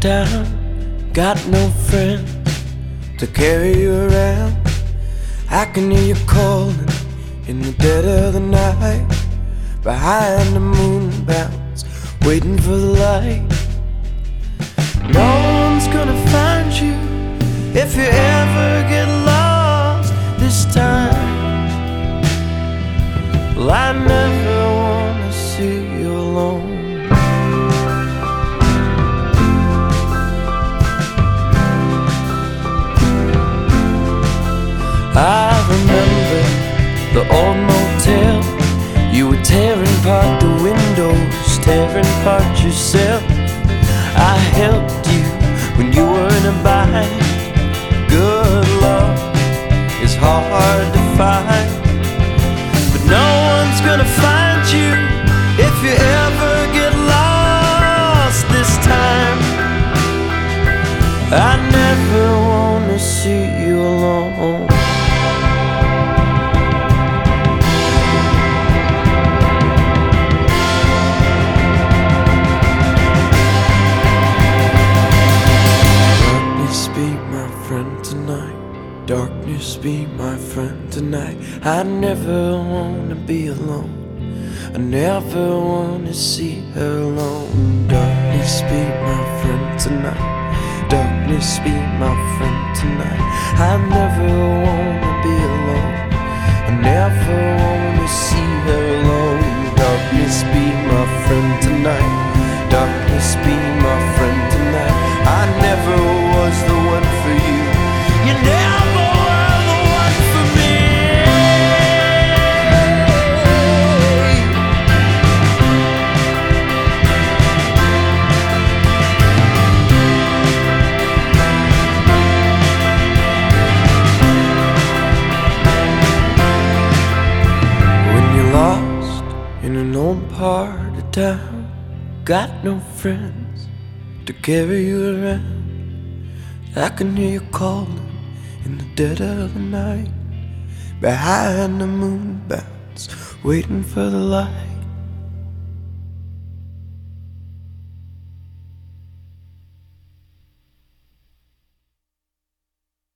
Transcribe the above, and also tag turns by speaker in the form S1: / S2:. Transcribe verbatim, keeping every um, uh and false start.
S1: town, got no friends to carry you around. I can hear you calling in the dead of the night, behind the moon bounce, waiting for the light. No one's gonna find you if you ever get lost this time. Well, I never wanna see you alone. I remember the old motel. You were tearing apart the windows, tearing apart yourself. I helped you when you were in a bind. Good love is hard to find, but no one's gonna find you if you ever get lost this time. I never wanna see you alone. Darkness, be my friend tonight. I never wanna be alone. I never wanna see her alone. Darkness, be my friend tonight. Darkness, be my friend tonight. I never wanna be alone. I never wanna see her alone. Darkness, be my friend tonight. Darkness, be my friend tonight. I never was the one for you. You never were the one for me. When you're lost in an old part of town, got no friends to carry you around, I can hear you calling in the dead of the night, behind the moon bounce, waiting for the light.